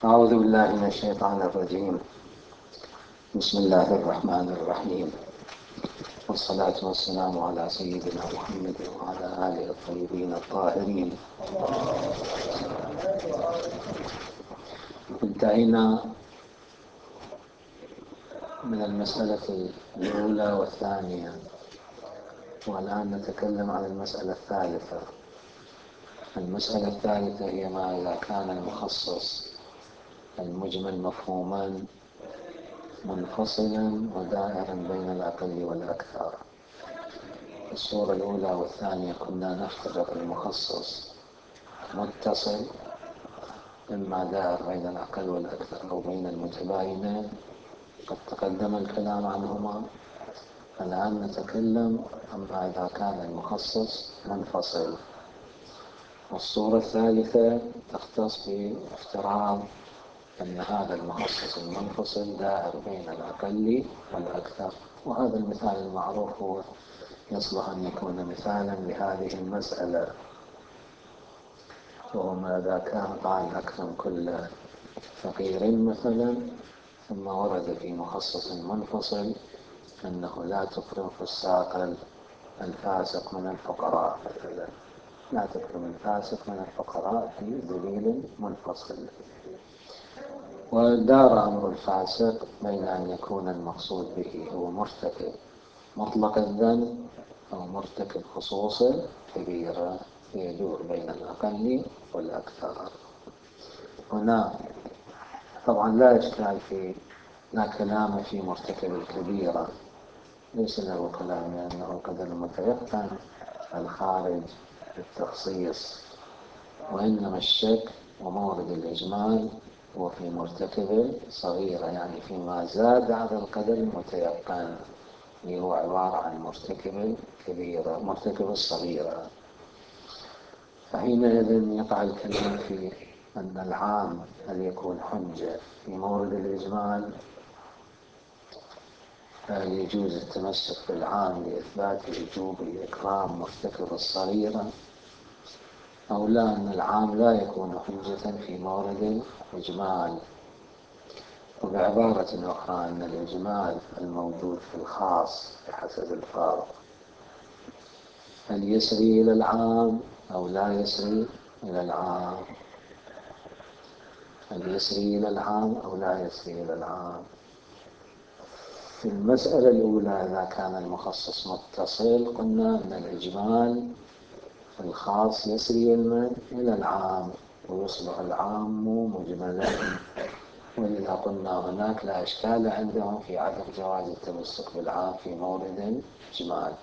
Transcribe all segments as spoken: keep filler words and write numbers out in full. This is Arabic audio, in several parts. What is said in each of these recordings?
أعوذ بالله من الشيطان الرجيم. بسم الله الرحمن الرحيم، والصلاة والسلام على سيدنا محمد وعلى آله الطيبين الطاهرين. انتهينا من المسألة الأولى والثانية، والآن نتكلم عن المسألة الثالثة. المسألة الثالثة هي ما إذا كان المخصص المجمل مفهوما منفصلا ودائرا بين الأقل والأكثر. الصورة الأولى والثانية كنا نفترض المخصص متصل، إما دائر بين الأقل والأكثر أو بين المتباينين، قد تقدم الكلام عنهما. الآن نتكلم عما إذا كان المخصص منفصل. والصورة الثالثة تختص بافتراض أن هذا المخصص المنفصل دائر بين الأقل والأكثر، وهذا المثال المعروف هو يصلح أن يكون مثالا لهذه المسألة، وهو ماذا كان قال أكرم كل فقير مثلا، ثم ورد في مخصص منفصل أنه لا تكرم فساق الفاسق من الفقراء مثلا، لا تكرم الفاسق من الفقراء في دليل منفصل. ودار أمر الفاسق بين أن يكون المقصود به هو مرتكب مطلق الذنب أو مرتكب خصوص كبيرة، يدور بين الأقل والأكثر. هنا طبعا لا إشكال في لا كلام في مرتكب الكبيرة، ليس له كلام لأنه قدر المتيقن الخارج التخصيص، وإنما الشك ومورد الإجمال هو في مرتكب صغيرة، يعني فيما زاد على القدر المتيقن، اللي هو عبارة عن مرتكب الكبيرة مرتكب الصغيرة. فحينئذ يقع الكلام في أن العام هل يكون حجة في مورد الإجمال، هل يجوز التمسك بالعام لإثبات وجوب إكرام مرتكب الصغيرة، أو لا أن العام لا يكون حجة في مورد الإجمال. وبعبارة أخرى أن الإجمال الموجود في الخاص بحسب الفارق هل يسري إلى العام أو لا يسري إلى العام، هل يسري إلى العام أو لا يسري إلى العام. في المسألة الأولى إذا كان المخصص متصل قلنا أن الإجمال في الخاص يسري إلى العام ويصبح العام مجملا، وإذا قلنا هناك لا إشكال عندهم في عدم جواز التمسك بالعام في مورد الإجمال.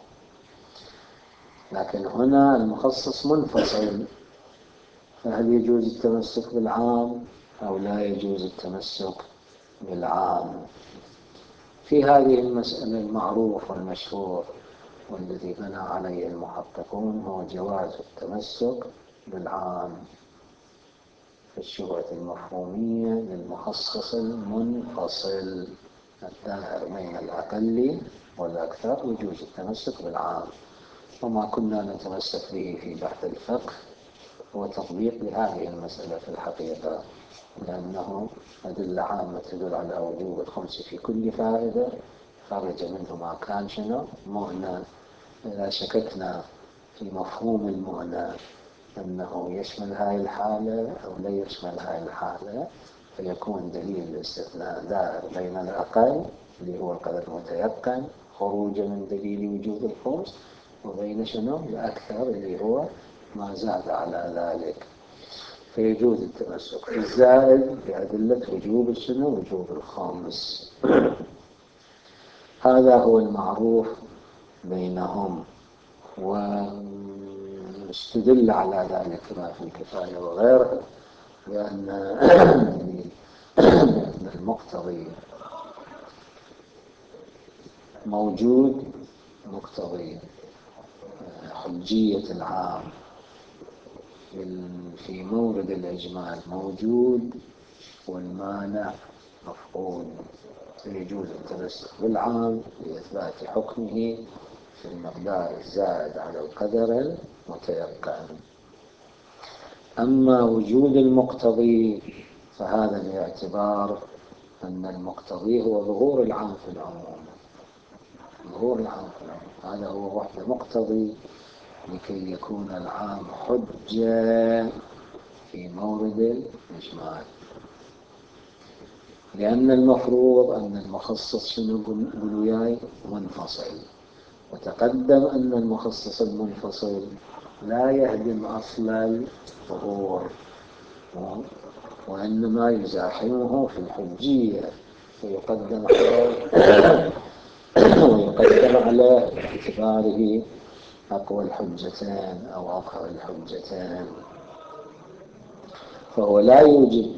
لكن هنا المخصص منفصل، فهل يجوز التمسك بالعام أو لا يجوز التمسك بالعام؟ في هذه المسألة المعروف والمشهور والذي بنى عليه المحققون هو جواز التمسك بالعام في الشبهة المفهومية للمخصص المنفصل الدائر بين الأقل والأكثر، يجوز التمسك بالعام. وما كنا نتمسك به في بحث الفقه هو تطبيق لهذه المسألة في الحقيقة، لأنه أدلة عامة تدل على وجوب الخمس في كل فائدة، خرج منه ما كان شنو مؤنى. إذا شككنا في مفهوم المؤنى أنه يشمل هاي الحالة أو لا يشمل هاي الحالة، فيكون دليل الاستثناء دائر بين الأقل اللي هو القدر المتيقن خروجا من دليل وجوب الخمس، وبين شنو الأكثر اللي هو ما زاد على ذلك، فيجوز التمسك في الزائد بأدلة وجوب الشنو وجوب الخمس. هذا هو المعروف بينهم، واستدل على ذلك ما في الكفاية وغيره بأن بأن المقتضي موجود، مقتضي حجية العام في مورد الإجمال موجود، والمانع مفقود، فيجوز التمسك بالعام لإثبات حكمه في المقدار الزائد على القدر المتيقن. أما وجود المقتضي فهذا باعتبار أن المقتضي هو ظهور العام في العموم. ظهور العام في العموم هذا هو وحده مقتضي لكي يكون العام حجة في مورد الإجمال. لأن المفروض أن المخصص شنو قلوا وياي منفصل، وتقدم أن المخصص المنفصل لا يهدم أصل الظهور وإنما يزاحمه في الحجية، ويقدم على ويقدم على اعتباره أقوى الحجتين أو أظهر الحجتين. فهو لا يوجد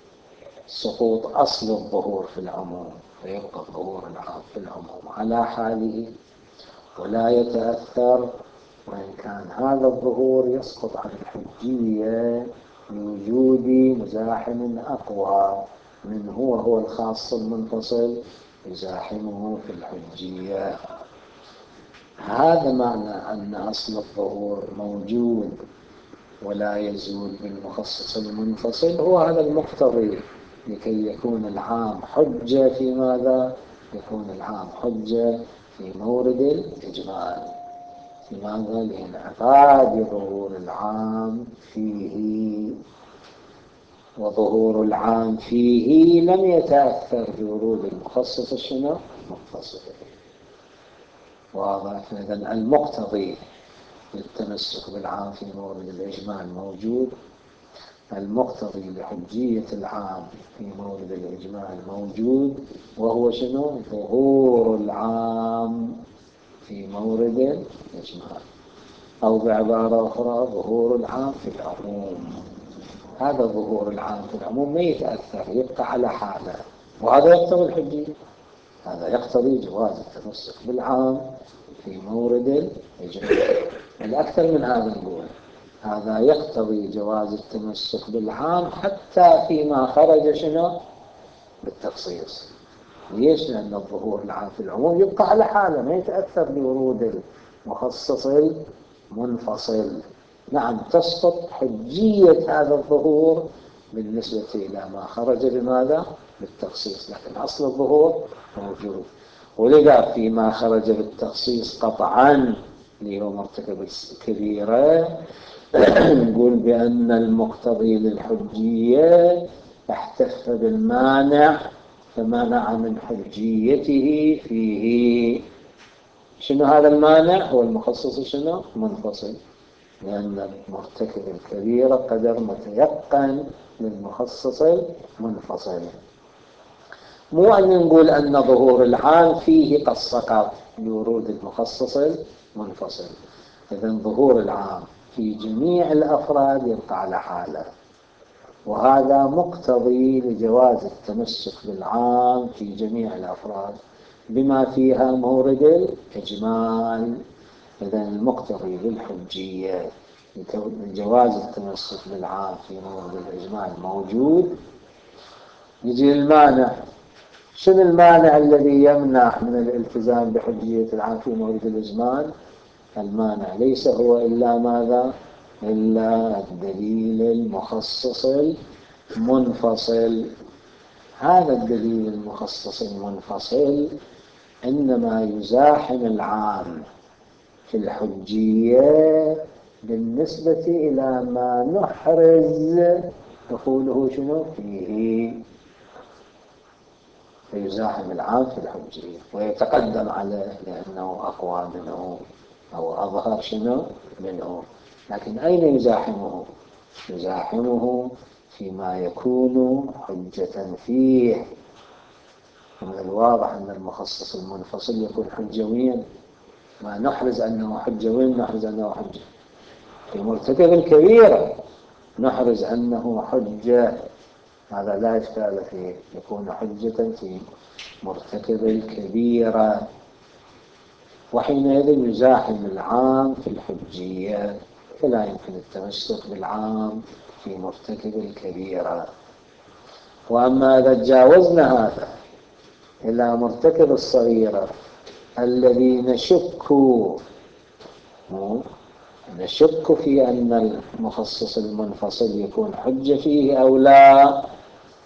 سقوط أصل الظهور في العموم، فيبقى الظهور العام في العموم على حاله ولا يتأثر، وإن كان هذا الظهور يسقط عن الحجية لوجود مزاحم أقوى منه وهو الخاص المنفصل يزاحمه في الحجية. هذا معنى أن أصل الظهور موجود ولا يزول بالمخصص المنفصل، هو هذا المقتضي لكي يكون العام حجة في ماذا؟ يكون العام حجة في مورد الإجمال. في ماذا؟ لانعقاد ظهور العام فيه، وظهور العام فيه لم يتأثر بورود المخصص الشنو؟ المنفصل. واضح؟ إذن المقتضي للتمسك بالعام في مورد الإجمال موجود، المقتضي لحجية العام في مورد الإجمال موجود، وهو شنو؟ ظهور العام في مورد الإجمال، أو بعبارة أخرى ظهور العام في العموم. هذا ظهور العام في العموم ما يتأثر، يبقى على حاله، وهذا يقتضي الحجية. هذا يقتضي جواز التمسك بالعام في مورد الإجمال. الأكثر من هذا نقول هذا يقتضي جواز التمسك بالعام حتى فيما خرج شنو؟ بالتخصيص. ليش؟ لأن الظهور العام في العموم يبقى على حاله، ما يتأثر بورود المخصص المنفصل. نعم تسقط حجية هذا الظهور بالنسبة إلى ما خرج بماذا؟ بالتخصيص، لكن أصل الظهور موجود. ولذا فيما خرج بالتخصيص قطعا اللي هو مرتكب الكبيرة نقول بأن المقتضي للحجية احتف بالمانع فمنع من حجيته فيه. شنو هذا المانع؟ هو المخصص شنو؟ منفصل، لأن مرتكب الكبيرة قدر متيقن للمخصص المنفصل. مو أن نقول أن ظهور العام فيه قد سقط لورود المخصص المنفصل. إذن ظهور العام في جميع الأفراد يبقى على حاله، وهذا مقتضي لجواز التمسك بالعام في جميع الأفراد بما فيها مورد الإجمال. إذن المقتضي للحجية لجواز التمسك بالعام في مورد الإجمال موجود. يجي المانع. شنو المانع الذي يمنع من الالتزام بحجية العام في مورد الإجمال؟ المانع ليس هو إلا ماذا؟ إلا الدليل المخصص المنفصل. هذا الدليل المخصص المنفصل إنما يزاحم العام في الحجية بالنسبة إلى ما نحرز دخوله شنو فيه، فيزاحم العام في الحجية ويتقدم عليه لأنه أقوى منه أو أظهر شنو منه. لكن أين يزاحمه؟ يزاحمه فيما يكون حجة فيه. من الواضح أن المخصص المنفصل يكون حجويا، ما نحرز أنه حجوي، نحرز أنه حجة في مرتكب الكبيرة، نحرز أنه حجة، هذا لا إشكال فيه، يكون حجة في مرتكب الكبيرة، وحينئذ يزاحم العام في الحجية، فلا يمكن التمسك بالعام في مرتكب الكبيرة. وأما إذا تجاوزنا هذا إلى مرتكب الصغيرة الذي نشك نشك في أن المخصص المنفصل يكون حجة فيه أو لا،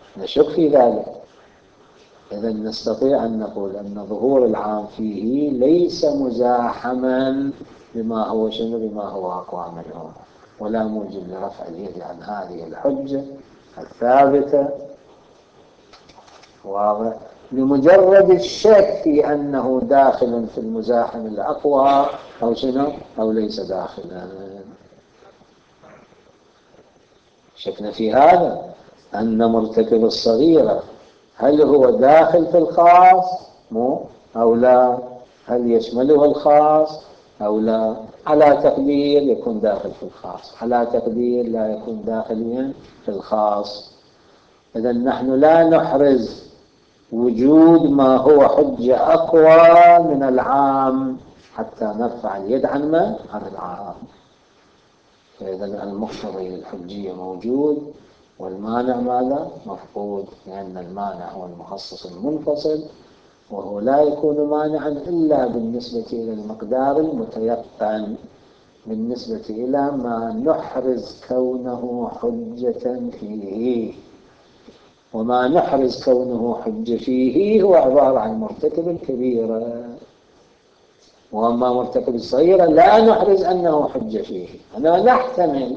نشك في ذلك. إذا نستطيع أن نقول أن ظهور العام فيه ليس مزاحما بما هو شنو بما هو أقوى منه، ولا موجب لرفع اليد عن هذه الحجة الثابتة. واضح؟ لمجرد الشك في أنه داخل في المزاحم الأقوى أو شنو أو ليس داخلا. شكنا في هذا أن مرتكب الصغيرة هل هو داخل في الخاص مو أو لا، هل يشمله الخاص أو لا. على تقدير يكون داخل في الخاص، على تقدير لا يكون داخليا في الخاص. إذا نحن لا نحرز وجود ما هو حجة أقوى من العام حتى نرفع اليد عن من؟ عن العام. فإذا المقتضي للحجية موجود والمانع ماذا؟ مفقود، لأن المانع هو المخصص المنفصل، وهو لا يكون مانعا إلا بالنسبة إلى المقدار المتيقن، بالنسبة إلى ما نحرز كونه حجة فيه. وما نحرز كونه حجة فيه هو عبارة عن مرتكب الكبيرة، وأما مرتكب الصغيرة لا نحرز أنه حجة فيه. أنا نحتمل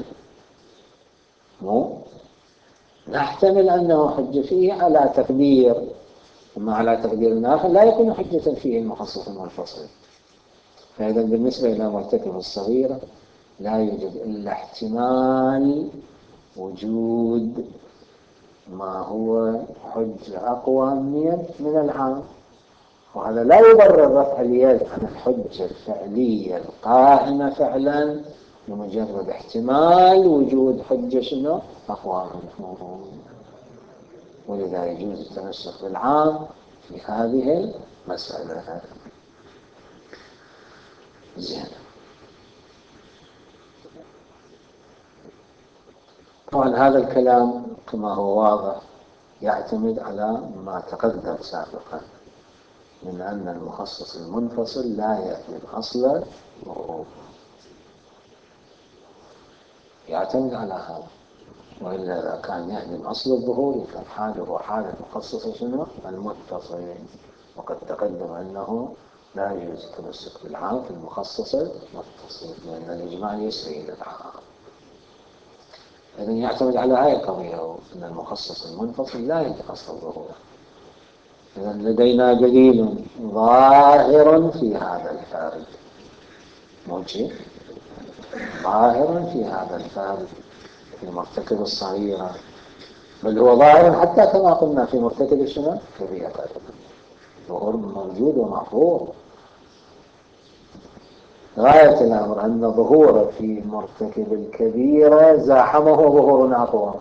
مو نحتمل أنه حجة فيه على تقدير، أما على تقدير آخر لا يكون حجة فيه المخصص المنفصل. فإذا بالنسبة إلى مرتكب الصغيرة لا يوجد إلا احتمال وجود ما هو حجة أقوى من العام، وهذا لا يبرر رفع اليد عن الحجة الفعلية القائمة فعلا بمجرد احتمال وجود حجة شنو أقوى منه. ولذا يجوز التمسك بالعام في هذه المسألة. زين. طبعا هذا الكلام كما هو واضح يعتمد على ما تقدم سابقا من أن المخصص المنفصل لا يهدم أصل الظهور، يعتمد على هذا. وإلا إذا كان يهدم أصل الظهور كان حاله حال المخصص شنو المتصل. وقد تقدم أنه لا يجوز التمسك بالعام في المخصص المتصل، لأن الإجماع يسري إلى العام. إذن يعتمد على هذه القضية أن المخصص المنفصل لا يهدم أصل الظهور. إذن لدينا دليل ظاهر في هذا الفارق، موجه ظاهر في هذا الفارق في مرتكب الصغيرة، بل هو ظاهر حتى كما قلنا في مرتكب الشنو كبيرة. ظهور موجود ومحظور. غاية الأمر أن ظهور في مرتكب الكبيرة زاحمه ظهور أقوى،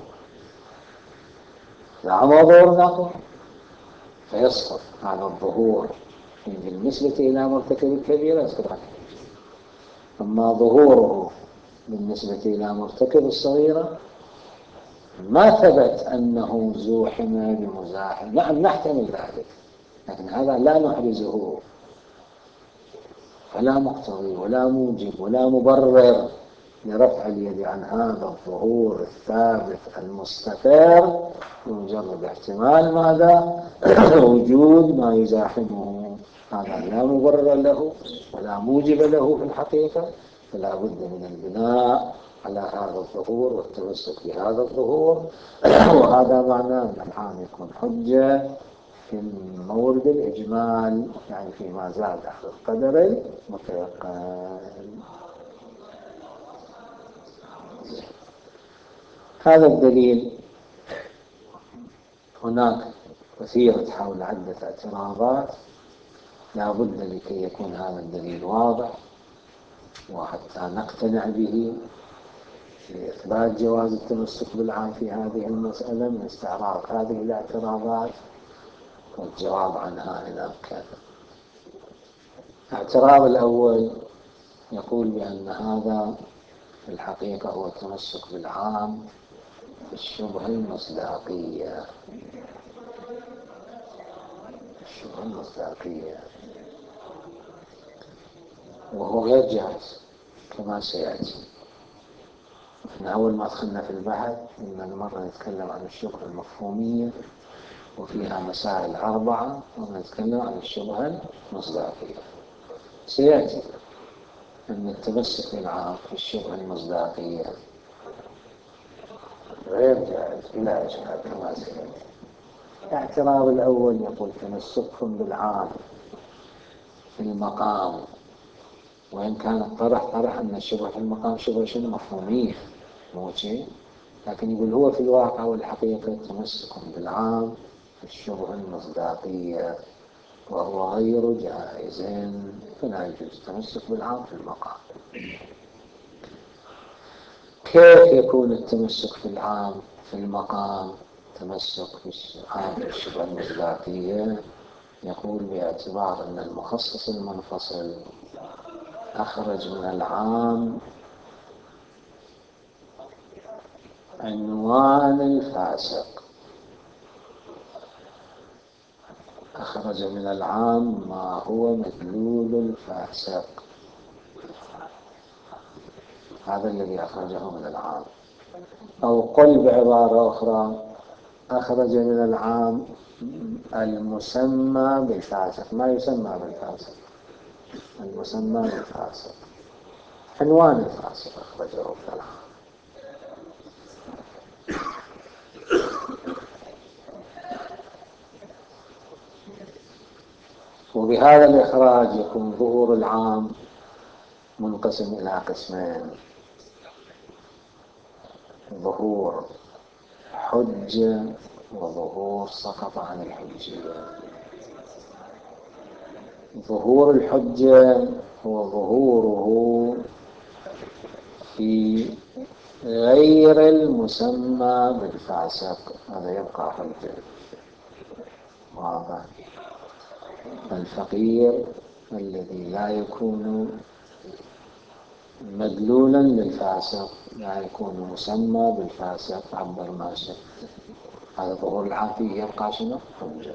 زاحمه ظهور أقوى، فيسقط هذا الظهور بالنسبة إلى مرتكب الكبيرة يسقط. أما ظهوره بالنسبة إلى مرتكب الصغيرة ما ثبت أنه زوحم بمزاحم. نعم نحتمل ذلك، لكن هذا لا نحرزه، فلا مقتضي ولا موجب ولا مبرر لرفع اليد عن هذا الظهور الثابت المستقر بمجرد احتمال ماذا؟ وجود ما يزاحمه. هذا لا مبرر له ولا موجب له في الحقيقة، فلا بد من البناء على هذا الظهور والتمسك بهذا الظهور. وهذا معناه أن العام يكون حجة في مورد الإجمال، يعني فيما زاد على القدر المتيقن. هذا الدليل هناك كثيرة حول عدة اعتراضات، لا بد لكي يكون هذا الدليل واضح وحتى نقتنع به في إثبات جواز التمسك بالعام في هذه المسألة من استعراض هذه الاعتراضات والجواب عنها إن أمكن. الاعتراض الأول يقول بأن هذا في الحقيقة هو التمسك بالعام في الشبهة المصداقية. الشبهة المصداقية وهو غير جائز كما سيأتي. أول ما دخلنا في البحث إن المرة نتكلم عن الشبهة المفهومية وفيها مسائل أربعة، ونتكلم عن الشبهة المصداقية. سيأتي أن التمسك بالعام في الشبهة المصداقية غير جائز بلا إشكال كما سيأتي. الاعتراض الأول يقول تمسكهم بالعام في المقام، وإن كان الطرح طرح أن الشبهة في المقام شبهة شنو مفهومية موجه، لكن يقول هو في الواقع والحقيقة تمسك بالعام في الشبهة المصداقية وهو غير جائز، فلا يجوز التمسك بالعام في المقام. كيف يكون التمسك في العام في المقام تمسك بالعام في الشبهة المصداقية؟ يقول باعتبار أن المخصص المنفصل أخرج من العام عنوان الفاسق، أخرج من العام ما هو مدلول الفاسق، هذا الذي أخرجه من العام. أو قل بعبارة أخرى أخرج من العام المسمى بالفاسق، ما يسمى بالفاسق، المسمى بالفاسق، عنوان الفاسق أخرجه من العام. وبهذا الإخراج يكون ظهور العام منقسم إلى قسمين: ظهور حجة وظهور سقط عن الحجية. ظهور الحجة هو ظهوره في غير المسمى بالفاسق، هذا يبقى حجة واضح. الفقير الذي لا يكون مدلولا للفاسق، لا يكون مسمى بالفاسق عبر ما شئت، هذا ظهور العام فيه يبقى شنو؟ حجة.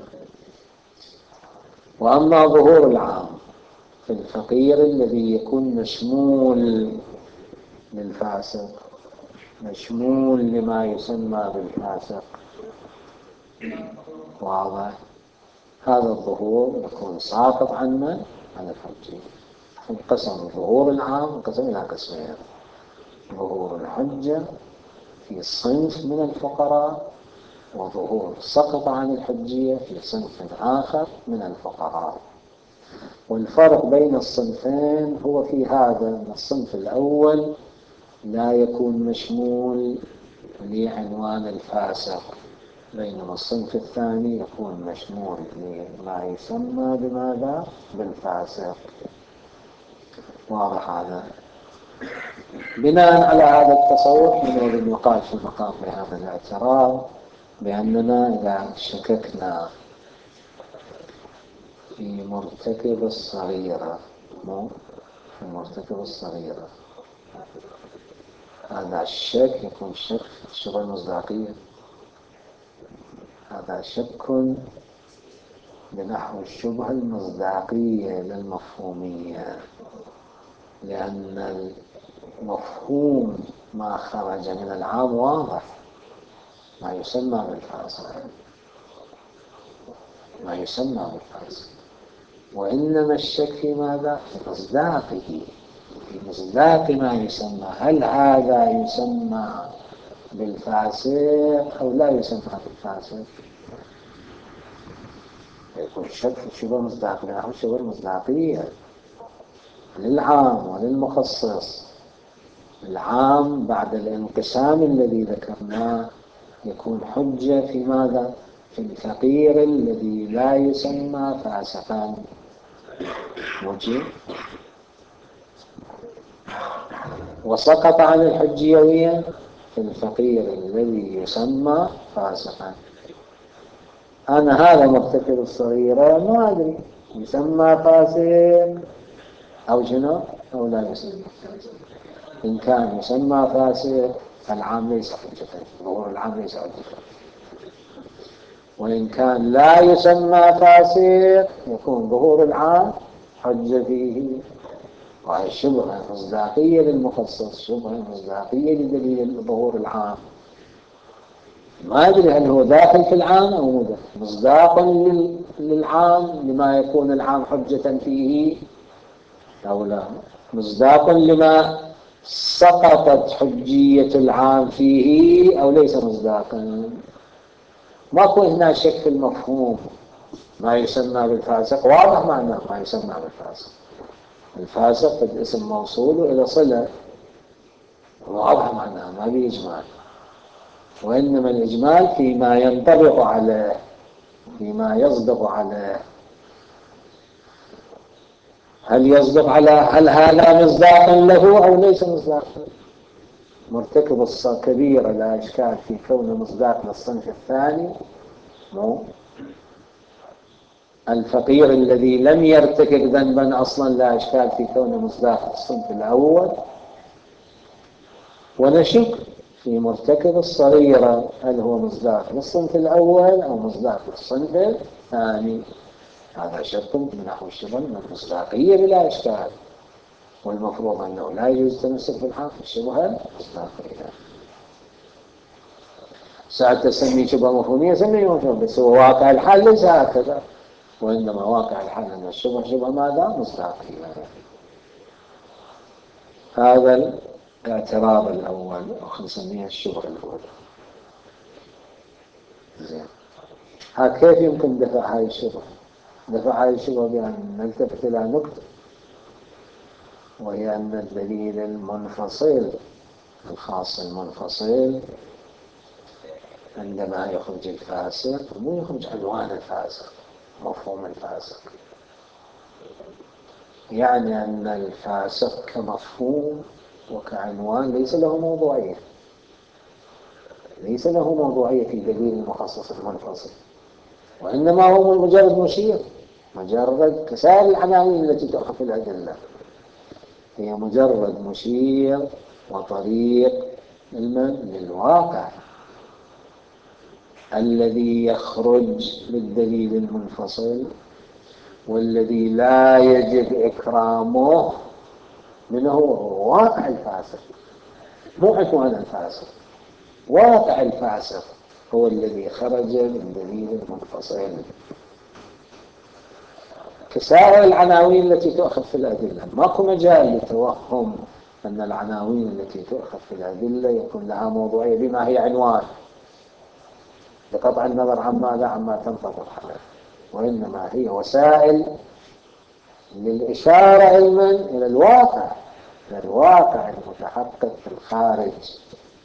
وأما ظهور العام في الفقير الذي يكون مشمول للفاسق، مشمول لما يسمى بالفاسق واضح، هذا الظهور يكون ساقط عنا عن الحجة. انقسم ظهور العام انقسم إلى قسمين: ظهور الحجة في صنف من الفقراء، وظهور سقط عن الحجية في صنف آخر من الفقراء. والفرق بين الصنفين هو في هذا: أن الصنف الأول لا يكون مشمول لعنوان الفاسق، بينما الصنف الثاني يكون مشمول لما يسمى بماذا؟ بالفاسق. واضح هذا؟ بناء على هذا التصور حينئذ يقال في المقام بهذا الاعتراض بأننا إذا شككنا في مرتكب الصغيرة، مو في مرتكب الصغيرة، هذا الشك يكون شك في الشبهة المصداقية، هذا شك بنحو الشبهة المصداقية للمفهومية، لأن المفهوم ما خرج من العام واضح، ما يسمى بالفاسق، ما يسمى بالفاسق، وإنما الشك في ماذا؟ في مصداقه، في مصداق ما يسمى، هل هذا يسمى بالفاسق أو لا يسمى بالفاسق؟ يكون الشك في الشبهة المصداقية أو الشبهة المصداقية للعام وللمخصص. العام بعد الانقسام الذي ذكرناه يكون حجة في ماذا؟ في الفقير الذي لا يسمى فاسقا وجه، وسقط عن الحجية في الفقير الذي يسمى فاسقا. أنا هذا مرتكب الصغيرة ما أدري يسمى فاسق أو شنو أو لا يسمى. إن كان يسمى فاسق فالعام ليس حجة، ظهور العام ليس حجة. وإن كان لا يسمى فاسق يكون ظهور العام حجة فيه وهي شبهة مصداقية للمخصص، شبهة مصداقية لدليل الظهور العام. ما أدري هل هو داخل في العام أو مو داخل. مصداق للعام لما يكون العام حجة فيه أو لا، مصداق لما سقطت حجية العام فيه أو ليس مصداقا. ماكو هنا شك في المفهوم. ما يسمى بالفاسق واضح معناه ما يسمى بالفاسق. الفاسق قد اسم موصول إلى صلة، واضح معناه ما به إجمال، وإنما الإجمال فيما ينطبق عليه، فيما يصدق عليه. هل يصدق على هل هذا مصداقا له أو ليس مصداقا؟ مرتكب الكبيرة لا إشكال في كونه مصداق للصنف الثاني، مو الفقير الذي لم يرتكب ذنبا أصلا لا إشكال في كونه مصداق للصنف الأول. ونشك في مرتكب الصغيرة هل هو مصداق للصنف الأول أو مصداق للصنف الثاني. هذا شك من نحو الشبه من المصداقية بلا إشكال، والمفروض أنه لا يجوز التمسك بالحق الشبهة مصداقية. ساعة تسمي شبهة مفهومية سمي مفهوم، بس هو واقع الحال ليس هكذا، وإنما واقع الحال أن الشبهة شبهة ماذا؟ مصداقية. هذا الاعتراض الأول أو نسميه الشبهة الأولى. زين، ها كيف يمكن دفع هذه الشبهة؟ دفع هذه الشبهة بأن نلتفت إلى نقطة، وهي أن الدليل المنفصل الخاص المنفصل عندما يخرج الفاسق مو يخرج عنوان الفاسق، مفهوم الفاسق. يعني أن الفاسق كمفهوم وكعنوان ليس له موضوعية، ليس له موضوعية في دليل المخصص المنفصل، وإنما هو مجرد مشير، مجرد كسائر العناوين التي تؤخذ في الأدلة، هي مجرد مشير وطريق المن للواقع الذي يخرج بالدليل المنفصل، والذي لا يجب إكرامه منه هو واقع الفاسق، مو عنوان الفاسق. واقع الفاسق هو الذي خرج من دليل المنفصل، كسائر العناوين التي تؤخذ في الأدلة. ماكو مجال لتوهم أن العناوين التي تؤخذ في الأدلة يكون لها موضوعية بما هي عنوان، بقطع النظر عن ماذا عما تنطبق عليه، وإنما هي وسائل للإشارة علما إلى الواقع، إلى الواقع المتحقق في الخارج.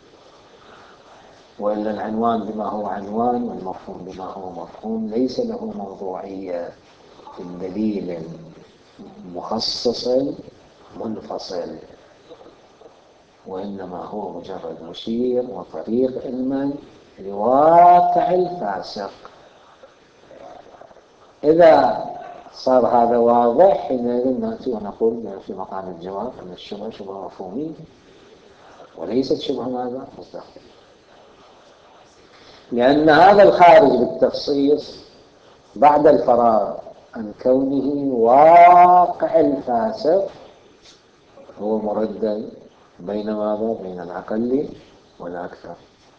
وإلا العنوان بما هو عنوان والمفهوم بما هو مفهوم ليس له موضوعية في الدليل مخصص منفصل، وإنما هو مجرد مشير وطريق علما لواقع الفاسق. إذا صار هذا واضح حينئذ نأتي ونقول في مقام الجواب أن الشبهة شبهة مفهومية وليست شبهة ماذا؟ مصداقية، لأن هذا الخارج بالتخصيص بعد الفراغ عن كونه واقع الفاسق هو مردد بين ماذا؟ بين الأقل والأكثر.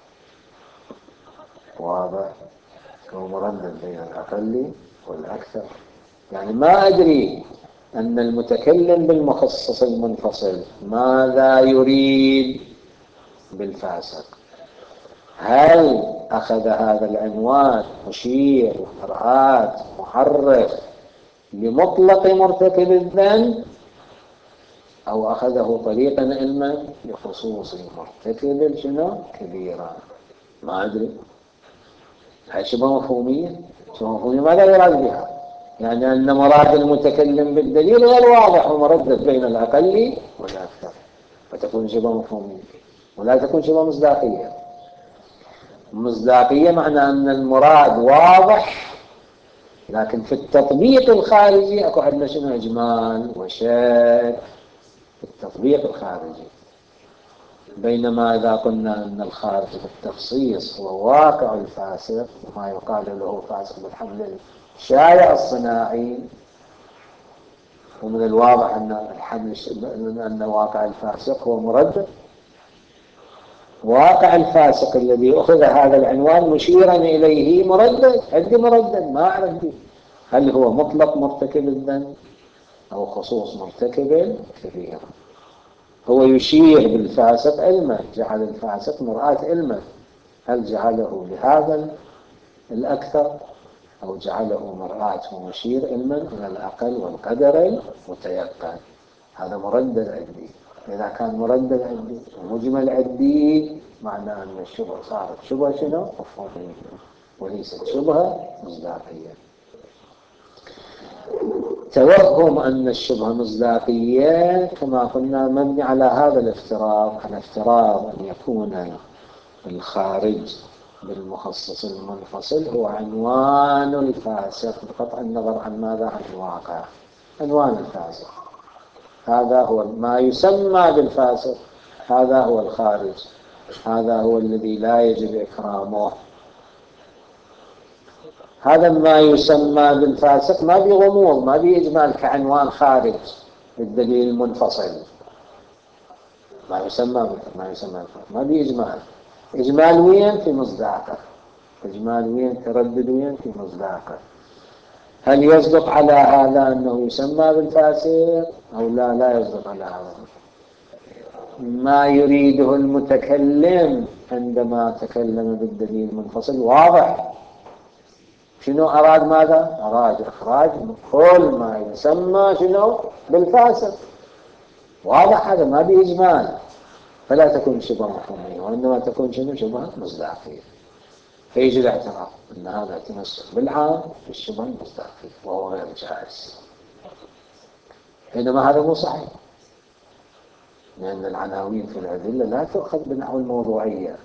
واضح؟ هو مردد بين الأقل والأكثر. يعني ما أدري أن المتكلم بالمخصص المنفصل ماذا يريد بالفاسق. هل أخذ هذا العنوان مشير ومرآة محرف لمطلق مرتكب الذنب، أو أخذه طريقا علما لخصوص مرتكب الجنى كبيرا؟ ما أدري. هاي شبه مفهومية. شبه مفهومية ماذا يراد بها؟ يعني أن مراد المتكلم بالدليل غير واضح ومردد بين الأقل والأكثر، فتكون شبه مفهومية ولا تكون شبه مصداقية. مصداقية معنى أن المراد واضح، لكن في التطبيق الخارجي أكو عندنا شنو؟ إجمال وشك في التطبيق الخارجي. بينما إذا قلنا أن الخارج بالتخصيص هو واقع الفاسق وما يقال له فاسق بالحمل الشائع الصناعي، ومن الواضح أن الحمل أن واقع الفاسق هو مردد. واقع الفاسق الذي أخذ هذا العنوان مشيرا إليه مردد، عندي مردد ما أعرف هل هو مطلق مرتكب الذنب أو خصوص مرتكب كبير. هو يشير بالفاسق علما، جعل الفاسق مرآة علما، هل جعله لهذا الأكثر أو جعله مرآة ومشير علما إلى الأقل والقدر المتيقن؟ هذا مردد عندي. إذا كان مردد عندي ومجمل عندي معناه أن الشبهة صارت شبهة شنو؟ مفهومية وليست شبهة مصداقية. توهم أن الشبهة مصداقية كما قلنا مبني على هذا الافتراض، على افتراض أن يكون الخارج بالمخصص المنفصل هو عنوان الفاسق بقطع النظر عن ماذا؟ عن الواقع. عنوان الفاسق هذا هو ما يسمى بالفاسق، هذا هو الخارج، هذا هو الذي لا يجب إكرامه. هذا ما يسمى بالفاسق ما بغموض، ما بإجمال كعنوان خارج بالدليل المنفصل. ما يسمى ما يسمى ما بإجمال. إجمال وين؟ في مصداقه. إجمال وين؟ تردد وين؟ في مصداقه. هل يصدق على هذا أنه يسمى بالفاسق أو لا؟ لا يصدق على هذا. ما يريده المتكلم عندما تكلم بالدليل المنفصل واضح. شنو أراد؟ ماذا؟ أراد إخراج كل ما يسمى شنو؟ بالفاسق. واضح هذا ما بإجمال، فلا تكون شبهة مفهومية وإنما تكون شنو؟ شبهة مصداقية. فيجي الاعتراف أن هذا تمسك بالعام في الشبهة المصداقية وهو غير جائز، حينما هذا مو صحيح، لأن العناوين في الأدلة لا تؤخذ بنحو الموضوعية،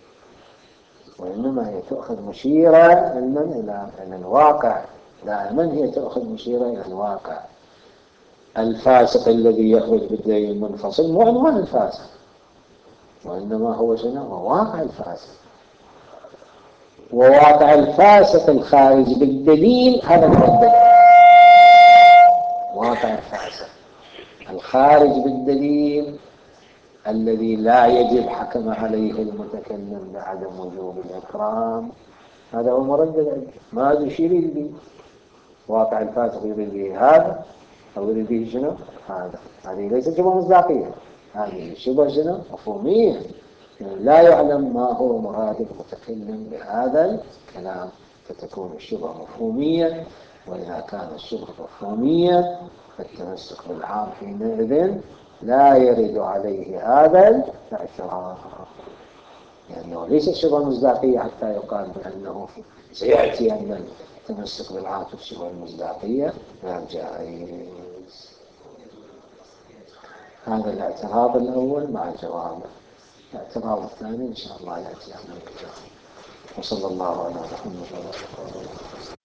وإنما هي تؤخذ مشيرة علما إلى الواقع. دائما هي تؤخذ مشيرة إلى الواقع. الفاسق الذي يخرج بالدليل المنفصل مو عنوان الفاسق، وإنما هو شنو؟ هو واقع الفاسق. وواقع الفاسق الخارج بالدليل هذا مردد. واقع الفاسق الخارج بالدليل الذي لا يجب حكم عليه المتكلم بعدم وجوب الإكرام هذا هو مردد. ما يشير به واقع الفاسق يريد به هذا أو يريد به شنو؟ هذا. هذه ليست شبهة مصداقية، هذه شبهة شنو؟ مفهومية. لا يعلم ما هو مراد المتكلم بهذا الكلام، فتكون الشبهة مفهومية. وإذا كان الشبهة مفهومية فالتمسك بالعام حينئذ لا يرد عليه هذا الاعتراف، لأنه ليس شبهة مصداقية حتى يقال بأنه سيأتي أن التمسك بالعام في الشبهة المصداقية غير جائز. هذا الاعتراض الأول مع جوابه. الاعتراض الثاني إن شاء الله يأتي عن الكتاب. وصلى الله على محمد وعلى آله وصحبه.